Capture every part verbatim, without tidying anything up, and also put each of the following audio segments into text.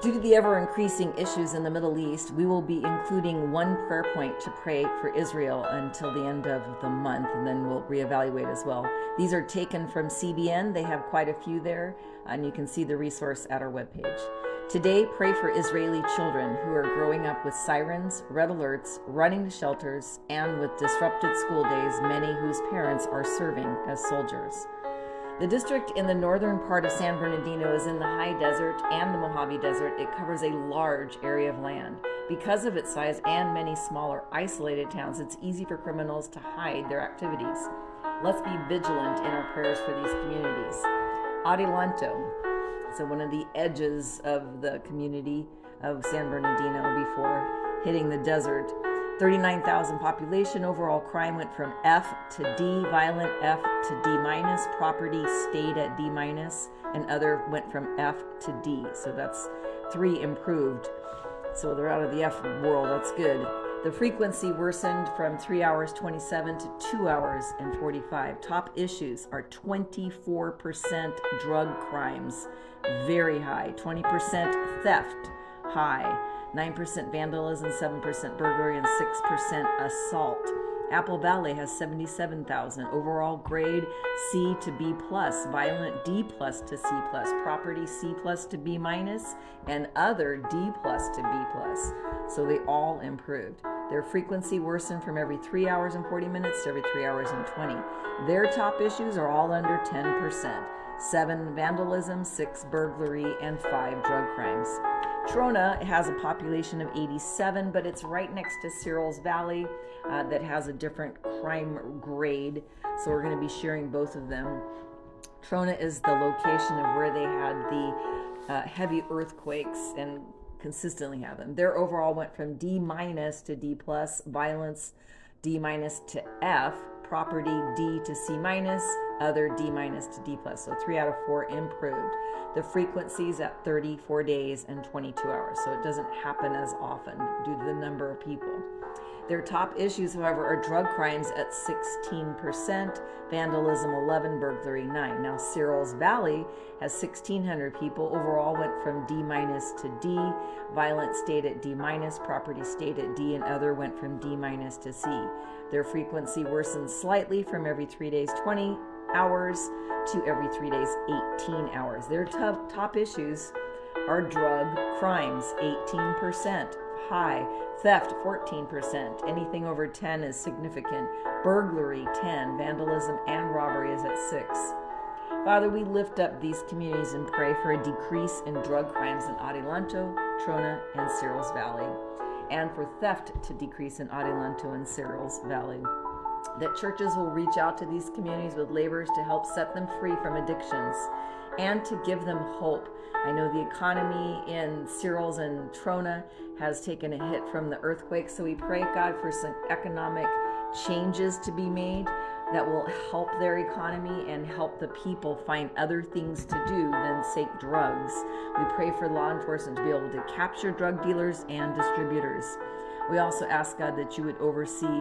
Due to the ever-increasing issues in the Middle East, we will be including one prayer point to pray for Israel until the end of the month, and then we'll reevaluate as well. These are taken from C B N. They have quite a few there, and you can see the resource at our webpage. Today, pray for Israeli children who are growing up with sirens, red alerts, running to shelters, and with disrupted school days, many whose parents are serving as soldiers. The district in the northern part of San Bernardino is in the high desert and the Mojave Desert. It covers a large area of land. Because of its size and many smaller isolated towns, it's easy for criminals to hide their activities. Let's be vigilant in our prayers for these communities. Adelanto, so one of the edges of the community of San Bernardino before hitting the desert. thirty-nine thousand population. Overall crime went from F to D, violent F to D minus, property stayed at D minus, and other went from F to D. So that's three improved. So they're out of the F world. That's good. The frequency worsened from three hours twenty-seven to two hours and forty-five. Top issues are twenty-four percent drug crimes, very high. twenty percent theft, high. nine percent vandalism, seven percent burglary, and six percent assault. Apple Valley has seventy-seven thousand. Overall grade C to B plus, violent D plus to C plus, property C plus to B minus, and other D plus to B plus. So they all improved. Their frequency worsened from every three hours and forty minutes to every three hours and twenty. Their top issues are all under ten percent. seven vandalism, six burglary, and five drug crimes. Trona has a population of eighty-seven, but it's right next to Cyril's Valley uh, that has a different crime grade, so we're going to be sharing both of them. Trona is the location of where they had the uh, heavy earthquakes and consistently have them. Their overall went from D minus to D plus, violence D minus to F, property D to C minus, other D minus to D plus. So three out of four improved. The frequencies at thirty-four days and twenty-two hours. So it doesn't happen as often due to the number of people. Their top issues, however, are drug crimes at sixteen percent, vandalism eleven, burglary nine. Now Cyril's Valley has sixteen hundred people. Overall went from D minus to D. Violence stayed at D minus, property stayed at D, and other went from D minus to C. Their frequency worsened slightly from every three days, twenty hours to every three days, eighteen hours. Their top, top issues are drug crimes, eighteen percent. High. Theft, fourteen percent. Anything over ten is significant. Burglary, ten. Vandalism and robbery is at six. Father, we lift up these communities and pray for a decrease in drug crimes in Adelanto, Trona, and Cyril's Valley, and for theft to decrease in Adelanto and Cyril's Valley. That churches will reach out to these communities with labors to help set them free from addictions and to give them hope. I know the economy in Cyril's and Trona has taken a hit from the earthquake, so we pray, God, for some economic changes to be made that will help their economy and help the people find other things to do than, say, drugs. We pray for law enforcement to be able to capture drug dealers and distributors. We also ask, God, that you would oversee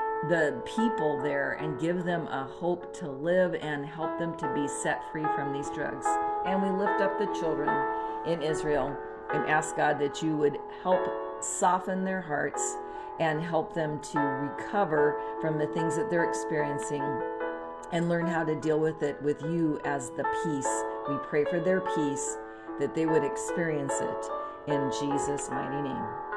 the people there and give them a hope to live and help them to be set free from these drugs. And we lift up the children in Israel and ask, God, that you would help soften their hearts and help them to recover from the things that they're experiencing and learn how to deal with it with you as the peace. We pray for their peace, that they would experience it in Jesus' mighty name.